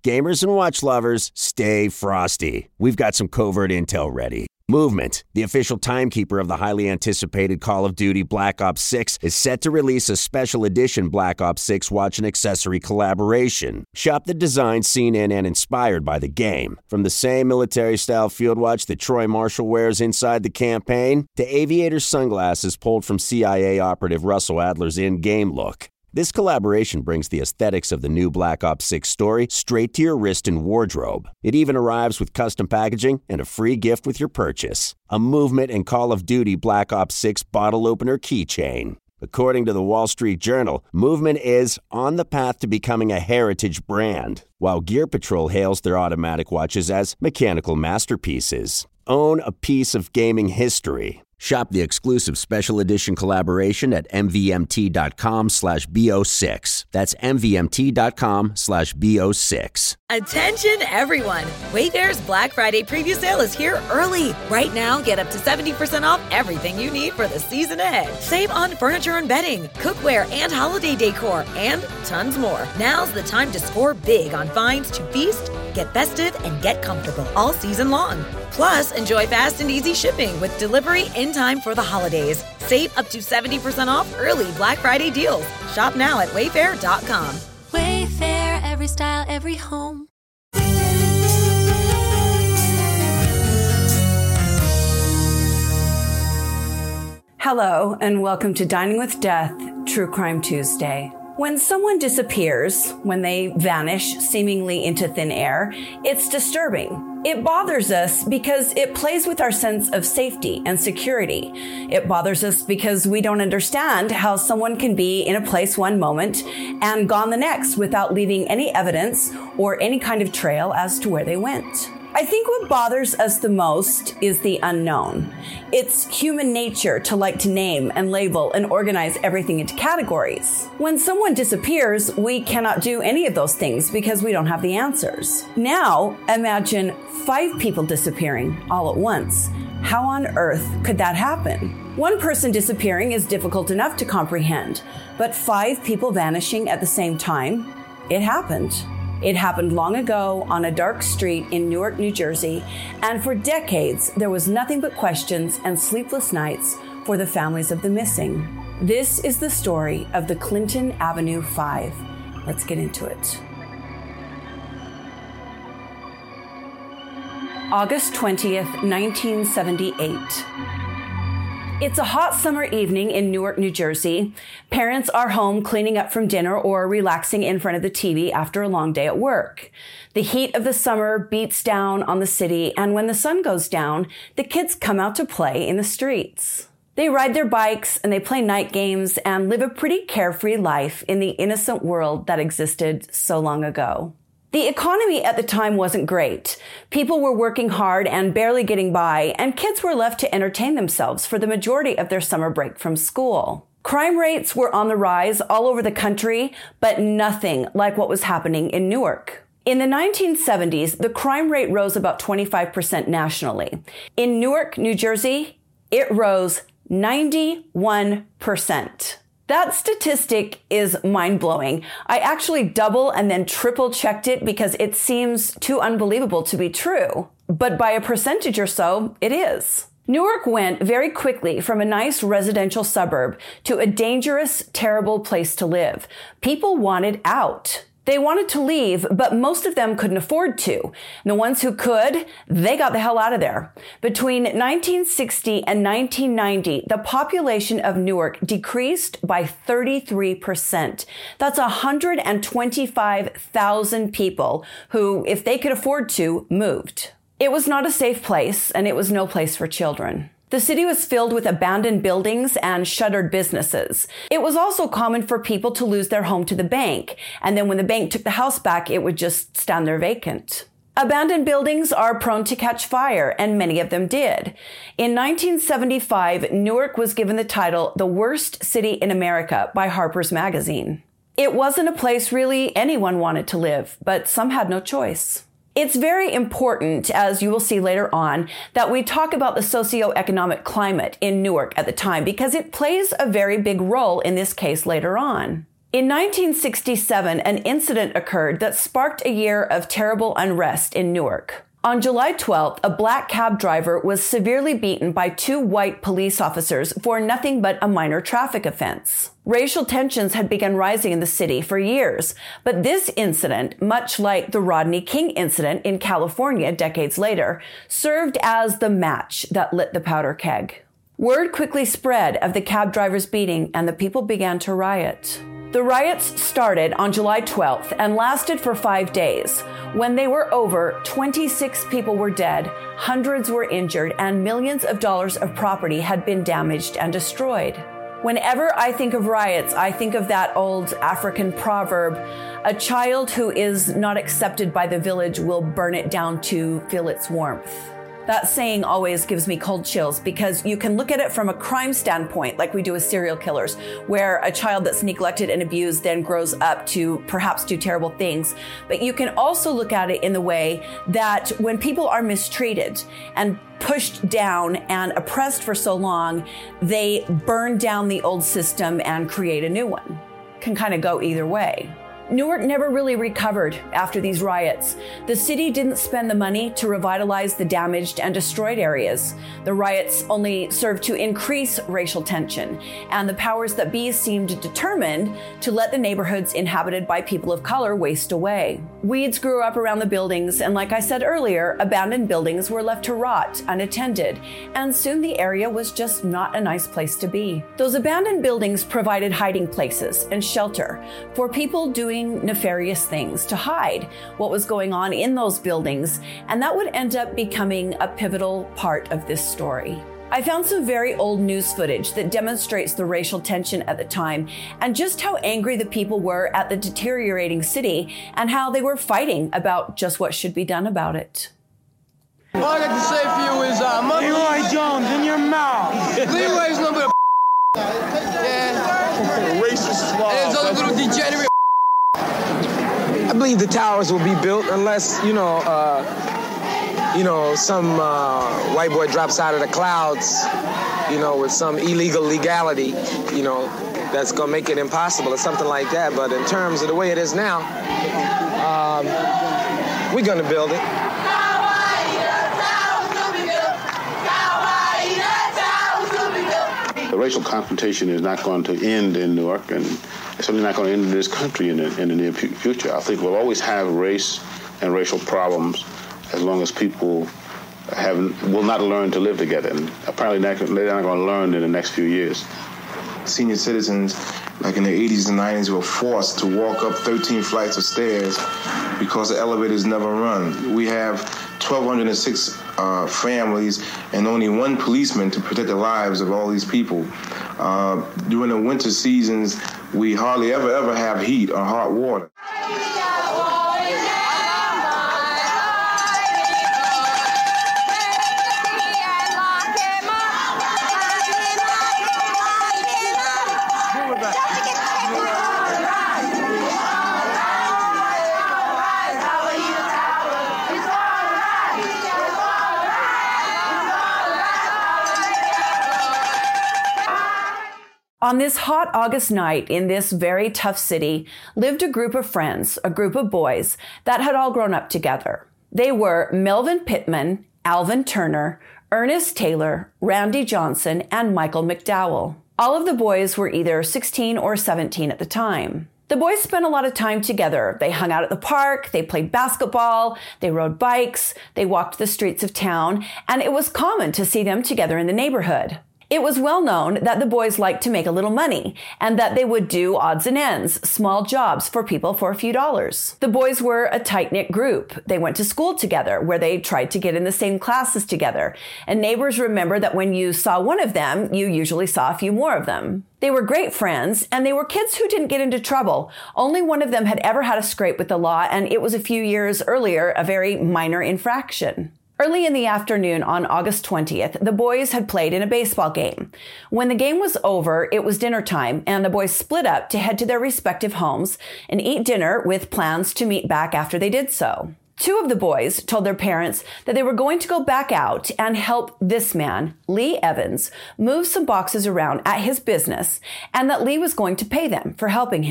Gamers and watch lovers, stay frosty. We've got some covert intel ready. Movement, the official timekeeper of the highly anticipated Call of Duty Black Ops 6, is set to release a special edition Black Ops 6 watch and accessory collaboration. Shop the designs seen in and inspired by the game. From the same military-style field watch that Troy Marshall wears inside the campaign, to aviator sunglasses pulled from CIA operative Russell Adler's in-game look. This collaboration brings the aesthetics of the new Black Ops 6 story straight to your wrist and wardrobe. It even arrives with custom packaging and a free gift with your purchase. A Movement and Call of Duty Black Ops 6 bottle opener keychain. According to the Wall Street Journal, Movement is on the path to becoming a heritage brand, while Gear Patrol hails their automatic watches as mechanical masterpieces. Own a piece of gaming history. Shop the exclusive special edition collaboration at mvmt.com/bo6. That's mvmt.com/bo6. Attention everyone! Wayfair's Black Friday preview sale is here early. Right now, get up to 70% off everything you need for the season ahead. Save on furniture and bedding, cookware and holiday decor, and tons more. Now's the time to score big on finds to feast, get festive, and get comfortable all season long. Plus, enjoy fast and easy shipping with delivery in time for the holidays. Save up to 70% off early Black Friday deals. Shop now at wayfair.com. Wayfair, every style, every home. Hello, and welcome to Dining with Death, True Crime Tuesday. When someone disappears, when they vanish seemingly into thin air, it's disturbing. It bothers us because it plays with our sense of safety and security. It bothers us because we don't understand how someone can be in a place one moment and gone the next without leaving any evidence or any kind of trail as to where they went. I think what bothers us the most is the unknown. It's human nature to like to name and label and organize everything into categories. When someone disappears, we cannot do any of those things because we don't have the answers. Now, imagine 5 people disappearing all at once. How on earth could that happen? One person disappearing is difficult enough to comprehend, but 5 people vanishing at the same time, it happened. It happened long ago on a dark street in Newark, New Jersey, and for decades there was nothing but questions and sleepless nights for the families of the missing. This is the story of the Clinton Avenue 5. Let's get into it. August 20th, 1978. It's a hot summer evening in Newark, New Jersey. Parents are home cleaning up from dinner or relaxing in front of the TV after a long day at work. The heat of the summer beats down on the city, and when the sun goes down, the kids come out to play in the streets. They ride their bikes and they play night games and live a pretty carefree life in the innocent world that existed so long ago. The economy at the time wasn't great. People were working hard and barely getting by, and kids were left to entertain themselves for the majority of their summer break from school. Crime rates were on the rise all over the country, but nothing like what was happening in Newark. In the 1970s, the crime rate rose about 25% nationally. In Newark, New Jersey, it rose 91%. That statistic is mind-blowing. I actually double and then triple checked it because it seems too unbelievable to be true. But by a percentage or so, it is. Newark went very quickly from a nice residential suburb to a dangerous, terrible place to live. People wanted out. They wanted to leave, but most of them couldn't afford to. And the ones who could, they got the hell out of there. Between 1960 and 1990, the population of Newark decreased by 33%. That's 125,000 people who, if they could afford to, moved. It was not a safe place, and it was no place for children. The city was filled with abandoned buildings and shuttered businesses. It was also common for people to lose their home to the bank, and then when the bank took the house back, it would just stand there vacant. Abandoned buildings are prone to catch fire, and many of them did. In 1975, Newark was given the title The Worst City in America by Harper's Magazine. It wasn't a place really anyone wanted to live, but some had no choice. It's very important, as you will see later on, that we talk about the socioeconomic climate in Newark at the time because it plays a very big role in this case later on. In 1967, an incident occurred that sparked a year of terrible unrest in Newark. On July 12th, a black cab driver was severely beaten by two white police officers for nothing but a minor traffic offense. Racial tensions had begun rising in the city for years, but this incident, much like the Rodney King incident in California decades later, served as the match that lit the powder keg. Word quickly spread of the cab driver's beating, and the people began to riot. The riots started on July 12th and lasted for 5 days. When they were over, 26 people were dead, hundreds were injured, and millions of dollars of property had been damaged and destroyed. Whenever I think of riots, I think of that old African proverb, a child who is not accepted by the village will burn it down to feel its warmth. That saying always gives me cold chills because you can look at it from a crime standpoint, like we do with serial killers, where a child that's neglected and abused then grows up to perhaps do terrible things. But you can also look at it in the way that when people are mistreated and pushed down and oppressed for so long, they burn down the old system and create a new one. Can kind of go either way. Newark never really recovered after these riots. The city didn't spend the money to revitalize the damaged and destroyed areas. The riots only served to increase racial tension, and the powers that be seemed determined to let the neighborhoods inhabited by people of color waste away. Weeds grew up around the buildings, and like I said earlier, abandoned buildings were left to rot unattended, and soon the area was just not a nice place to be. Those abandoned buildings provided hiding places and shelter for people doing nefarious things to hide what was going on in those buildings, and that would end up becoming a pivotal part of this story. I found some very old news footage that demonstrates the racial tension at the time and just how angry the people were at the deteriorating city and how they were fighting about just what should be done about it. All I got to say for you is, Leroy Jones in your mouth. Leroy's a little bit of yeah. Racist swab. And there's other little degenerate. I believe the towers will be built unless, some white boy drops out of the clouds, with some illegal legality, that's going to make it impossible or something like that. But in terms of the way it is now, we're going to build it. The racial confrontation is not going to end in Newark, and it's certainly not going to end in this country in the near future. I think we'll always have race and racial problems as long as people will not learn to live together. And apparently they're not going to learn in the next few years. Senior citizens, like in the 80s and 90s, were forced to walk up 13 flights of stairs because the elevators never run. We have 1,206 families and only one policeman to protect the lives of all these people. During the winter seasons, we hardly ever have heat or hot water. On this hot August night in this very tough city lived a group of friends, a group of boys that had all grown up together. They were Melvin Pittman, Alvin Turner, Ernest Taylor, Randy Johnson, and Michael McDowell. All of the boys were either 16 or 17 at the time. The boys spent a lot of time together. They hung out at the park, they played basketball, they rode bikes, they walked the streets of town, and it was common to see them together in the neighborhood. It was well known that the boys liked to make a little money and that they would do odds and ends, small jobs for people for a few dollars. The boys were a tight-knit group. They went to school together where they tried to get in the same classes together. And neighbors remember that when you saw one of them, you usually saw a few more of them. They were great friends, and they were kids who didn't get into trouble. Only one of them had ever had a scrape with the law, and it was a few years earlier, a very minor infraction. Early in the afternoon on August 20th, the boys had played in a baseball game. When the game was over, it was dinner time, and the boys split up to head to their respective homes and eat dinner with plans to meet back after they did so. Two of the boys told their parents that they were going to go back out and help this man, Lee Evans, move some boxes around at his business, and that Lee was going to pay them for helping him.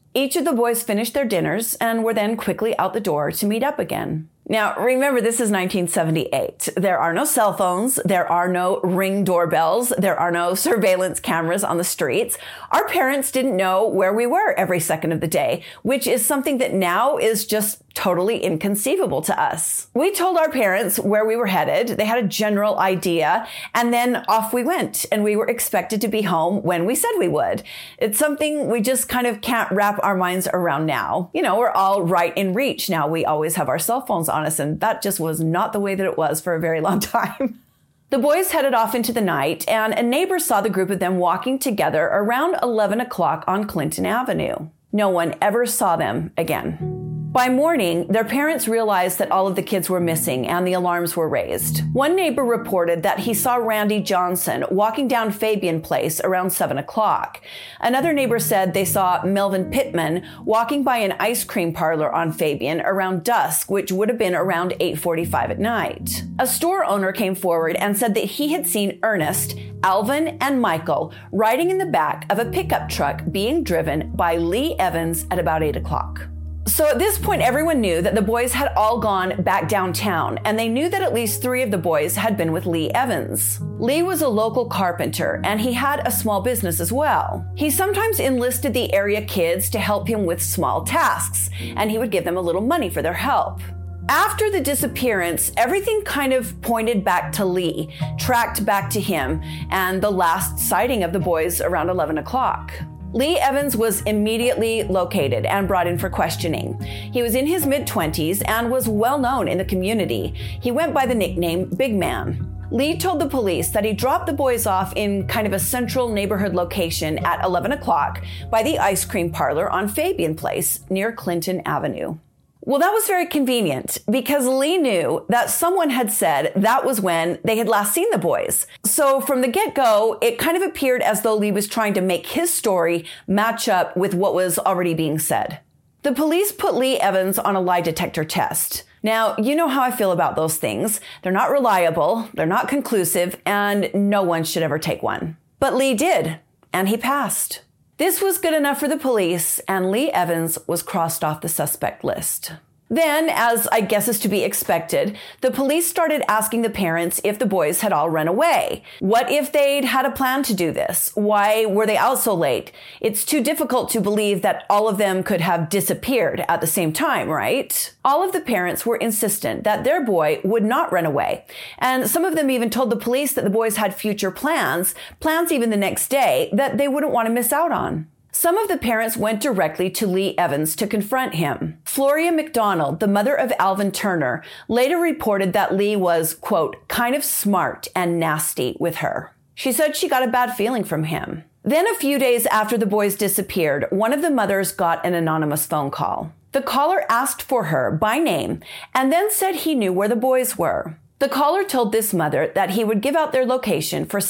Each of the boys finished their dinners and were then quickly out the door to meet up again. Now, remember, this is 1978. There are no cell phones. There are no Ring doorbells. There are no surveillance cameras on the streets. Our parents didn't know where we were every second of the day, which is something that now is just totally inconceivable to us. We told our parents where we were headed. They had a general idea, and then off we went, and we were expected to be home when we said we would. It's something we just kind of can't wrap our minds around now. You know, we're all right in reach now. We always have our cell phones on us, and that just was not the way that it was for a very long time. The boys headed off into the night, and a neighbor saw the group of them walking together around 11 o'clock on Clinton Avenue. No one ever saw them again. By morning, their parents realized that all of the kids were missing and the alarms were raised. One neighbor reported that he saw Randy Johnson walking down Fabian Place around 7 o'clock. Another neighbor said they saw Melvin Pittman walking by an ice cream parlor on Fabian around dusk, which would have been around 8:45 at night. A store owner came forward and said that he had seen Ernest, Alvin, and Michael riding in the back of a pickup truck being driven by Lee Evans at about 8 o'clock. So at this point, everyone knew that the boys had all gone back downtown, and they knew that at least 3 of the boys had been with Lee Evans. Lee was a local carpenter, and he had a small business as well. He sometimes enlisted the area kids to help him with small tasks, and he would give them a little money for their help. After the disappearance, everything kind of pointed back to Lee, tracked back to him, and the last sighting of the boys around 11 o'clock. Lee Evans was immediately located and brought in for questioning. He was in his mid-20s and was well known in the community. He went by the nickname Big Man. Lee told the police that he dropped the boys off in kind of a central neighborhood location at 11 o'clock by the ice cream parlor on Fabian Place near Clinton Avenue. Well, that was very convenient because Lee knew that someone had said that was when they had last seen the boys. So from the get-go, it kind of appeared as though Lee was trying to make his story match up with what was already being said. The police put Lee Evans on a lie detector test. Now, you know how I feel about those things. They're not reliable, they're not conclusive, and no one should ever take one. But Lee did, and he passed. This was good enough for the police, and Lee Evans was crossed off the suspect list. Then, as I guess is to be expected, the police started asking the parents if the boys had all run away. What if they'd had a plan to do this? Why were they out so late? It's too difficult to believe that all of them could have disappeared at the same time, right? All of the parents were insistent that their boy would not run away. And some of them even told the police that the boys had future plans even the next day, that they wouldn't want to miss out on. Some of the parents went directly to Lee Evans to confront him. Floria McDonald, the mother of Alvin Turner, later reported that Lee was, quote, kind of smart and nasty with her. She said she got a bad feeling from him. Then a few days after the boys disappeared, one of the mothers got an anonymous phone call. The caller asked for her by name and then said he knew where the boys were. The caller told this mother that he would give out their location for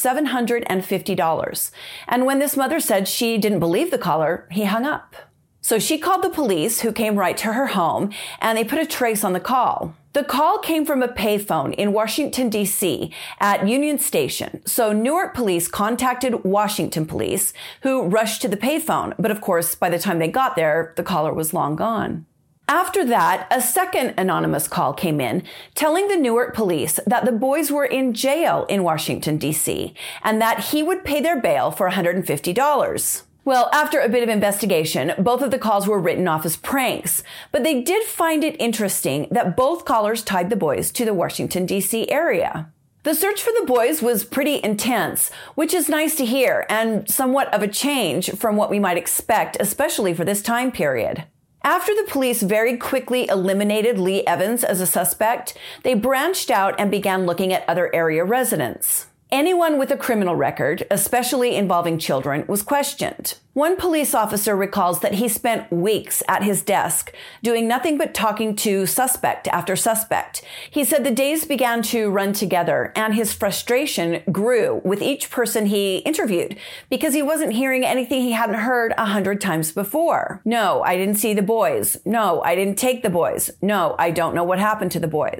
$750. And when this mother said she didn't believe the caller, he hung up. So she called the police, who came right to her home, and they put a trace on the call. The call came from a payphone in Washington, D.C. at Union Station. So Newark police contacted Washington police, who rushed to the payphone. But of course, by the time they got there, the caller was long gone. After that, a second anonymous call came in telling the Newark police that the boys were in jail in Washington, D.C., and that he would pay their bail for $150. Well, after a bit of investigation, both of the calls were written off as pranks, but they did find it interesting that both callers tied the boys to the Washington, D.C. area. The search for the boys was pretty intense, which is nice to hear and somewhat of a change from what we might expect, especially for this time period. After the police very quickly eliminated Lee Evans as a suspect, they branched out and began looking at other area residents. Anyone with a criminal record, especially involving children, was questioned. One police officer recalls that he spent weeks at his desk doing nothing but talking to suspect after suspect. He said the days began to run together and his frustration grew with each person he interviewed because he wasn't hearing anything he hadn't heard 100 times before. No, I didn't see the boys. No, I didn't take the boys. No, I don't know what happened to the boys.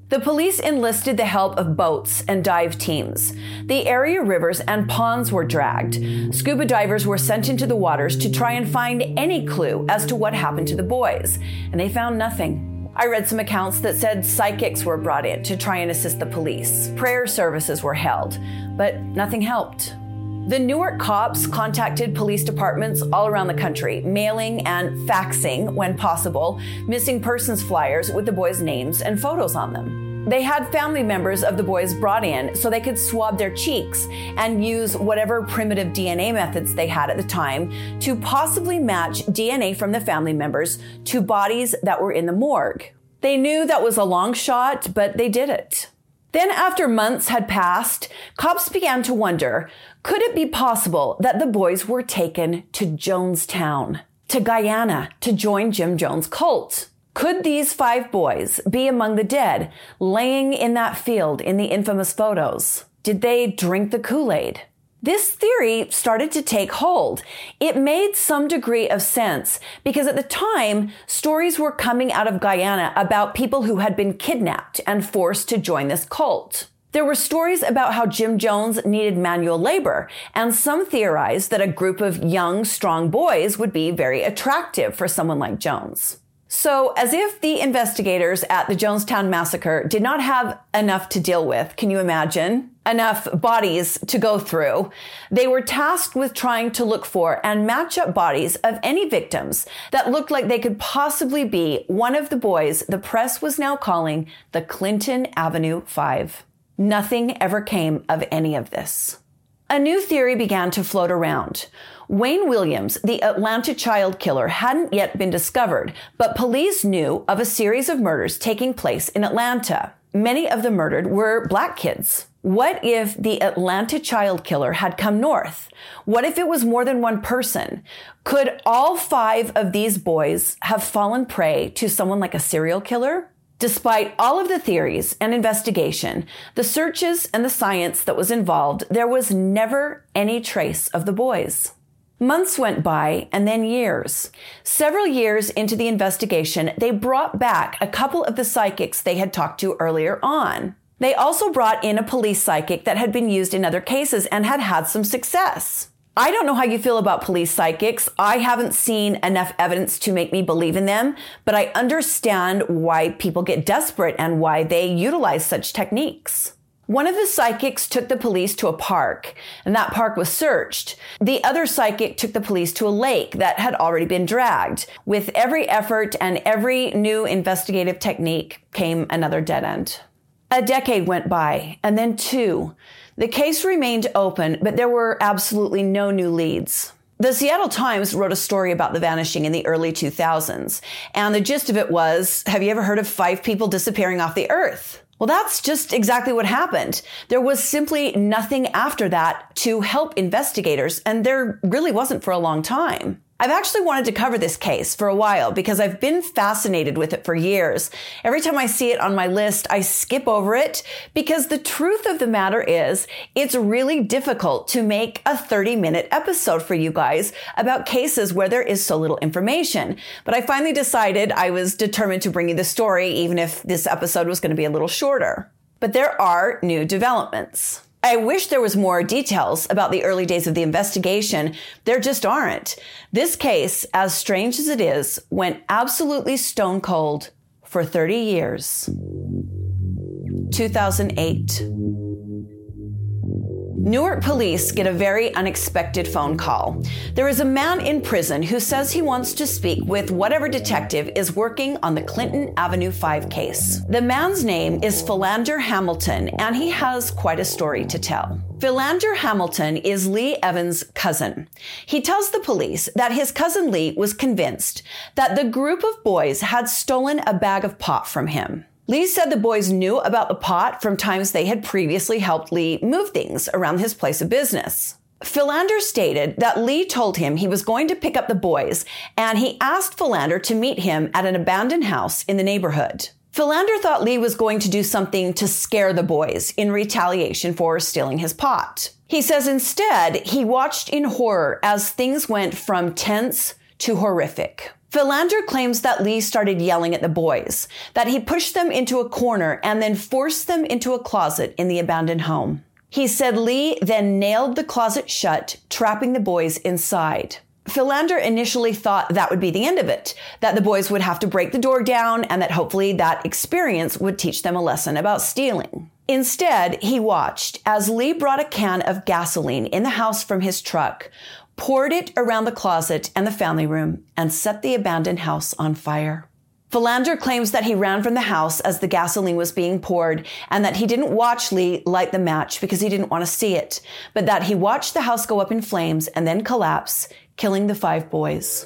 The police enlisted the help of boats and dive teams. The area rivers and ponds were dragged. Scuba divers were sent into the waters to try and find any clue as to what happened to the boys, and they found nothing. I read some accounts that said psychics were brought in to try and assist the police. Prayer services were held, but nothing helped. The Newark cops contacted police departments all around the country, mailing and faxing, when possible, missing persons flyers with the boys' names and photos on them. They had family members of the boys brought in so they could swab their cheeks and use whatever primitive DNA methods they had at the time to possibly match DNA from the family members to bodies that were in the morgue. They knew that was a long shot, but they did it. Then, after months had passed, cops began to wonder, could it be possible that the boys were taken to Jonestown, to Guyana, to join Jim Jones' cult? Could these 5 boys be among the dead, laying in that field in the infamous photos? Did they drink the Kool-Aid? This theory started to take hold. It made some degree of sense because at the time, stories were coming out of Guyana about people who had been kidnapped and forced to join this cult. There were stories about how Jim Jones needed manual labor, and some theorized that a group of young, strong boys would be very attractive for someone like Jones. So, as if the investigators at the Jonestown massacre did not have enough to deal with, can you imagine? Enough bodies to go through, they were tasked with trying to look for and match up bodies of any victims that looked like they could possibly be one of the boys the press was now calling the Clinton Avenue 5. Nothing ever came of any of this. A new theory began to float around. Wayne Williams, the Atlanta child killer, hadn't yet been discovered, but police knew of a series of murders taking place in Atlanta. Many of the murdered were black kids. What if the Atlanta child killer had come north? What if it was more than one person? Could all 5 of these boys have fallen prey to someone like a serial killer? Despite all of the theories and investigation, the searches and the science that was involved, there was never any trace of the boys. Months went by, and then years. Several years into the investigation, they brought back a couple of the psychics they had talked to earlier on. They also brought in a police psychic that had been used in other cases and had had some success. I don't know how you feel about police psychics. I haven't seen enough evidence to make me believe in them, but I understand why people get desperate and why they utilize such techniques. One of the psychics took the police to a park, and that park was searched. The other psychic took the police to a lake that had already been dragged. With every effort and every new investigative technique came another dead end. A decade went by, and then 2. The case remained open, but there were absolutely no new leads. The Seattle Times wrote a story about the vanishing in the early 2000s, and the gist of it was, have you ever heard of 5 people disappearing off the earth? Well, that's just exactly what happened. There was simply nothing after that to help investigators, and there really wasn't for a long time. I've actually wanted to cover this case for a while because I've been fascinated with it for years. Every time I see it on my list, I skip over it because the truth of the matter is it's really difficult to make a 30-minute episode for you guys about cases where there is so little information. But I finally decided I was determined to bring you the story, even if this episode was going to be a little shorter. But there are new developments. I wish there was more details about the early days of the investigation. There just aren't. This case, as strange as it is, went absolutely stone cold for 30 years. 2008. Newark police get a very unexpected phone call. There is a man in prison who says he wants to speak with whatever detective is working on the Clinton Avenue 5 case. The man's name is Philander Hamilton, and he has quite a story to tell. Philander Hamilton is Lee Evans' cousin. He tells the police that his cousin Lee was convinced that the group of boys had stolen a bag of pot from him. Lee said the boys knew about the pot from times they had previously helped Lee move things around his place of business. Philander stated that Lee told him he was going to pick up the boys, and he asked Philander to meet him at an abandoned house in the neighborhood. Philander thought Lee was going to do something to scare the boys in retaliation for stealing his pot. He says instead, he watched in horror as things went from tense to horrific. Philander claims that Lee started yelling at the boys, that he pushed them into a corner and then forced them into a closet in the abandoned home. He said Lee then nailed the closet shut, trapping the boys inside. Philander initially thought that would be the end of it, that the boys would have to break the door down and that hopefully that experience would teach them a lesson about stealing. Instead, he watched as Lee brought a can of gasoline in the house from his truck, poured it around the closet and the family room, and set the abandoned house on fire. Philander claims that he ran from the house as the gasoline was being poured and that he didn't watch Lee light the match because he didn't want to see it, but that he watched the house go up in flames and then collapse, killing the 5 boys.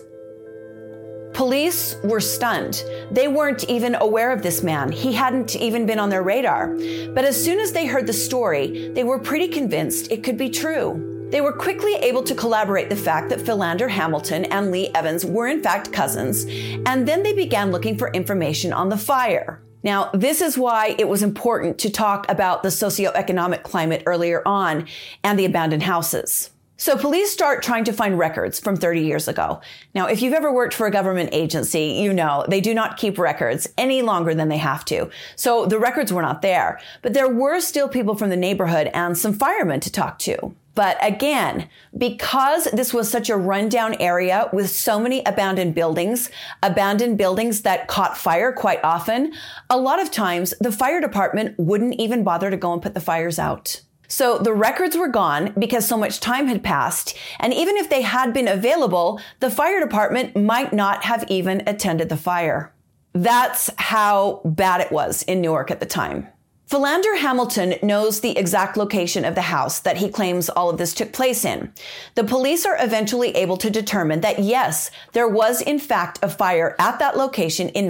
Police were stunned. They weren't even aware of this man. He hadn't even been on their radar. But as soon as they heard the story, they were pretty convinced it could be true. They were quickly able to collaborate the fact that Philander Hamilton and Lee Evans were in fact cousins, and then they began looking for information on the fire. Now, this is why it was important to talk about the socioeconomic climate earlier on and the abandoned houses. So police start trying to find records from 30 years ago. Now, if you've ever worked for a government agency, you know they do not keep records any longer than they have to. So the records were not there, but there were still people from the neighborhood and some firemen to talk to. But again, because this was such a rundown area with so many abandoned buildings that caught fire quite often, a lot of times the fire department wouldn't even bother to go and put the fires out. So the records were gone because so much time had passed, and even if they had been available, the fire department might not have even attended the fire. That's how bad it was in Newark at the time. Philander Hamilton knows the exact location of the house that he claims all of this took place in. The police are eventually able to determine that yes, there was in fact a fire at that location in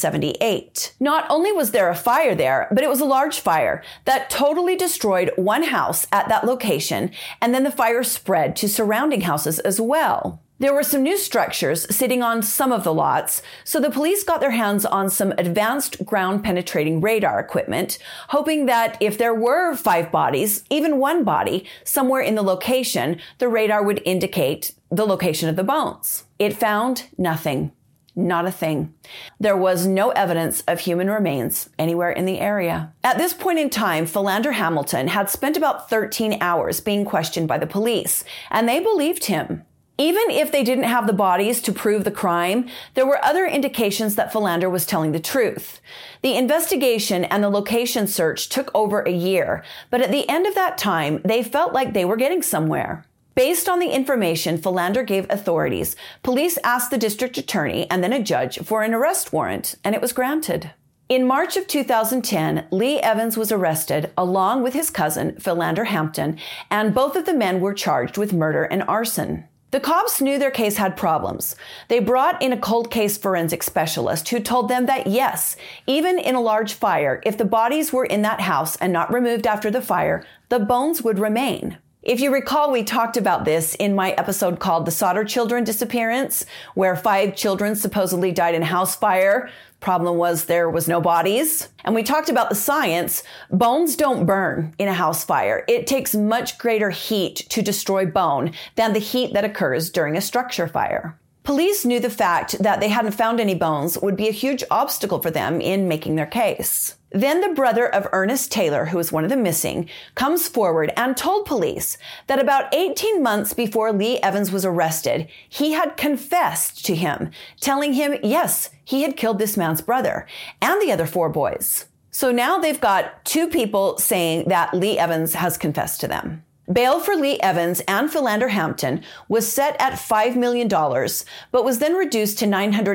1978. Not only was there a fire there, but it was a large fire that totally destroyed one house at that location, and then the fire spread to surrounding houses as well. There were some new structures sitting on some of the lots, so the police got their hands on some advanced ground-penetrating radar equipment, hoping that if there were 5 bodies, even one body, somewhere in the location, the radar would indicate the location of the bones. It found nothing. Not a thing. There was no evidence of human remains anywhere in the area. At this point in time, Philander Hamilton had spent about 13 hours being questioned by the police, and they believed him. Even if they didn't have the bodies to prove the crime, there were other indications that Philander was telling the truth. The investigation and the location search took over a year, but at the end of that time, they felt like they were getting somewhere. Based on the information Philander gave authorities, police asked the district attorney and then a judge for an arrest warrant, and it was granted. In March of 2010, Lee Evans was arrested along with his cousin, Philander Hampton, and both of the men were charged with murder and arson. The cops knew their case had problems. They brought in a cold case forensic specialist who told them that yes, even in a large fire, if the bodies were in that house and not removed after the fire, the bones would remain. If you recall, we talked about this in my episode called The Sodder Children Disappearance, where 5 children supposedly died in a house fire. Problem was there was no bodies. And we talked about the science. Bones don't burn in a house fire. It takes much greater heat to destroy bone than the heat that occurs during a structure fire. Police knew the fact that they hadn't found any bones would be a huge obstacle for them in making their case. Then the brother of Ernest Taylor, who was one of the missing, comes forward and told police that about 18 months before Lee Evans was arrested, he had confessed to him, telling him, yes, he had killed this man's brother and the other 4 boys. So now they've got 2 people saying that Lee Evans has confessed to them. Bail for Lee Evans and Philander Hampton was set at $5 million, but was then reduced to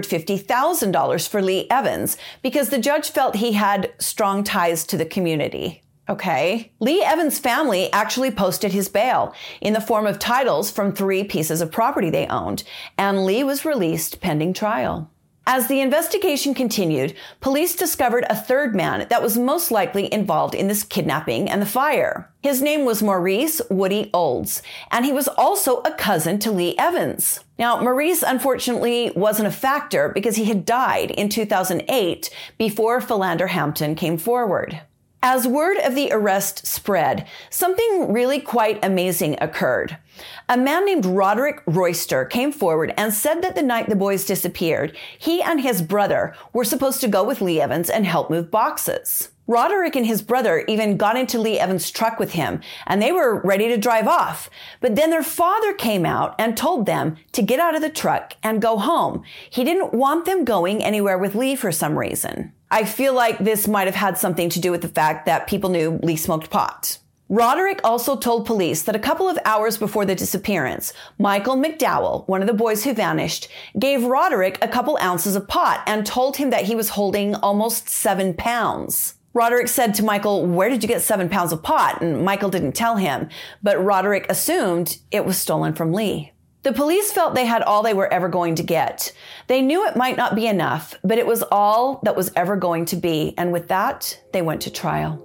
$950,000 for Lee Evans because the judge felt he had strong ties to the community. Okay. Lee Evans' family actually posted his bail in the form of titles from 3 pieces of property they owned, and Lee was released pending trial. As the investigation continued, police discovered a 3rd man that was most likely involved in this kidnapping and the fire. His name was Maurice Woody Olds, and he was also a cousin to Lee Evans. Now, Maurice unfortunately wasn't a factor because he had died in 2008 before Philander Hampton came forward. As word of the arrest spread, something really quite amazing occurred. A man named Roderick Royster came forward and said that the night the boys disappeared, he and his brother were supposed to go with Lee Evans and help move boxes. Roderick and his brother even got into Lee Evans' truck with him, and they were ready to drive off. But then their father came out and told them to get out of the truck and go home. He didn't want them going anywhere with Lee for some reason. I feel like this might have had something to do with the fact that people knew Lee smoked pot. Roderick also told police that a couple of hours before the disappearance, Michael McDowell, one of the boys who vanished, gave Roderick a couple ounces of pot and told him that he was holding almost 7 pounds. Roderick said to Michael, "Where did you get 7 pounds of pot?" And Michael didn't tell him, but Roderick assumed it was stolen from Lee. The police felt they had all they were ever going to get. They knew it might not be enough, but it was all that was ever going to be. And with that, they went to trial.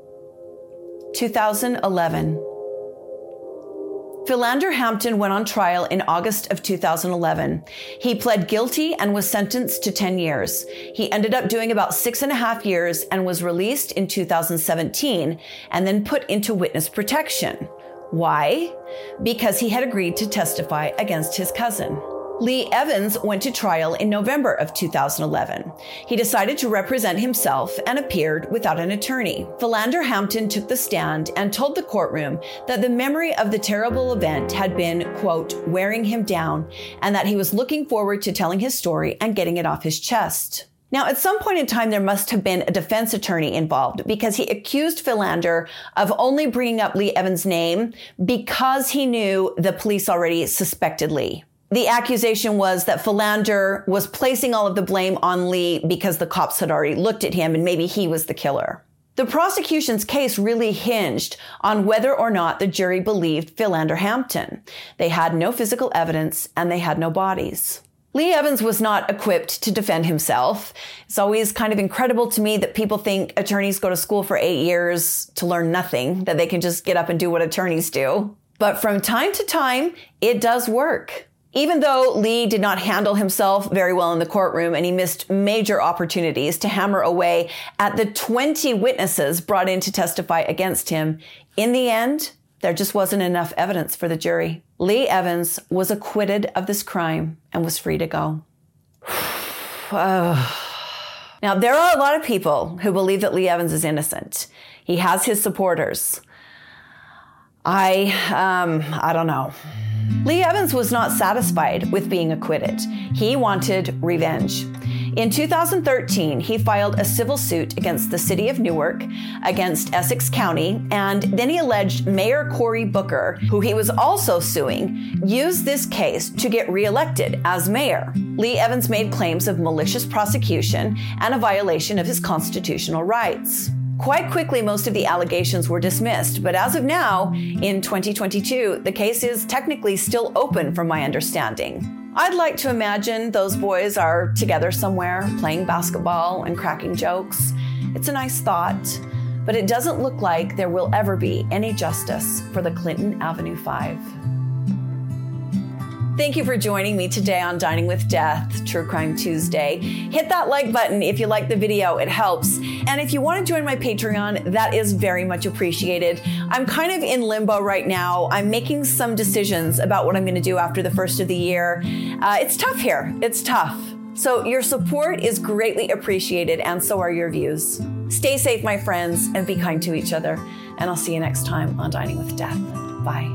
2011. Philander Hampton went on trial in August of 2011. He pled guilty and was sentenced to 10 years. He ended up doing about 6.5 years and was released in 2017 and then put into witness protection. Why? Because he had agreed to testify against his cousin. Lee Evans went to trial in November of 2011. He decided to represent himself and appeared without an attorney. Philander Hampton took the stand and told the courtroom that the memory of the terrible event had been, quote, wearing him down, and that he was looking forward to telling his story and getting it off his chest. Now, at some point in time, there must have been a defense attorney involved because he accused Philander of only bringing up Lee Evans' name because he knew the police already suspected Lee. The accusation was that Philander was placing all of the blame on Lee because the cops had already looked at him and maybe he was the killer. The prosecution's case really hinged on whether or not the jury believed Philander Hampton. They had no physical evidence and they had no bodies. Lee Evans was not equipped to defend himself. It's always kind of incredible to me that people think attorneys go to school for 8 years to learn nothing, that they can just get up and do what attorneys do. But from time to time, it does work. Even though Lee did not handle himself very well in the courtroom and he missed major opportunities to hammer away at the 20 witnesses brought in to testify against him, in the end, there just wasn't enough evidence for the jury. Lee Evans was acquitted of this crime and was free to go. Now, there are a lot of people who believe that Lee Evans is innocent. He has his supporters. I don't know. Lee Evans was not satisfied with being acquitted. He wanted revenge. In 2013, he filed a civil suit against the city of Newark, against Essex County, and then he alleged Mayor Cory Booker, who he was also suing, used this case to get reelected as mayor. Lee Evans made claims of malicious prosecution and a violation of his constitutional rights. Quite quickly, most of the allegations were dismissed, but as of now, in 2022, the case is technically still open from my understanding. I'd like to imagine those boys are together somewhere, playing basketball and cracking jokes. It's a nice thought, but it doesn't look like there will ever be any justice for the Clinton Avenue 5. Thank you for joining me today on Dining with Death, True Crime Tuesday. Hit that like button if you like the video, it helps. And if you want to join my Patreon, that is very much appreciated. I'm kind of in limbo right now. I'm making some decisions about what I'm going to do after the first of the year. It's tough here. It's tough. So your support is greatly appreciated, and so are your views. Stay safe, my friends, and be kind to each other. And I'll see you next time on Dining with Death. Bye.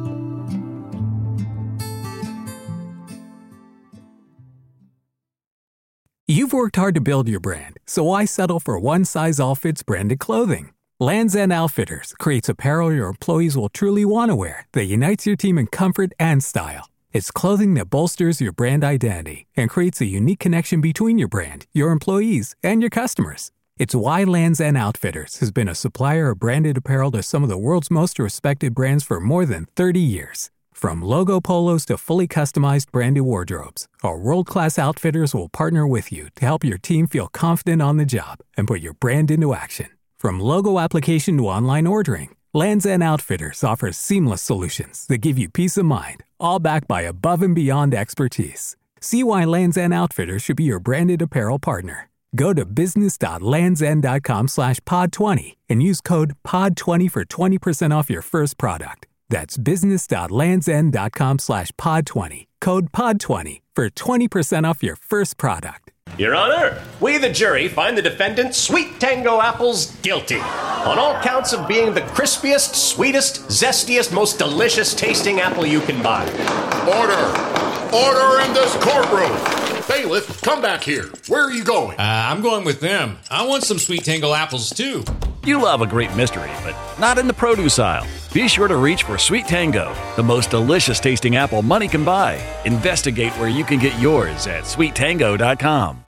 You've worked hard to build your brand, so why settle for one-size-all-fits branded clothing? Lands' End Outfitters creates apparel your employees will truly want to wear that unites your team in comfort and style. It's clothing that bolsters your brand identity and creates a unique connection between your brand, your employees, and your customers. It's why Lands' End Outfitters has been a supplier of branded apparel to some of the world's most respected brands for more than 30 years. From logo polos to fully customized branded wardrobes, our world-class outfitters will partner with you to help your team feel confident on the job and put your brand into action. From logo application to online ordering, Lands' End Outfitters offers seamless solutions that give you peace of mind, all backed by above and beyond expertise. See why Lands' End Outfitters should be your branded apparel partner. Go to business.landsend.com/pod20 and use code POD20 for 20% off your first product. That's business.landsend.com/pod20. Code POD20 for 20% off your first product. Your Honor, we the jury find the defendant Sweet Tango Apples guilty on all counts of being the crispiest, sweetest, zestiest, most delicious tasting apple you can buy. Order! Order in this courtroom! Bailiff, come back here. Where are you going? I'm going with them. I want some Sweet Tango apples, too. You love a great mystery, but not in the produce aisle. Be sure to reach for Sweet Tango, the most delicious tasting apple money can buy. Investigate where you can get yours at sweettango.com.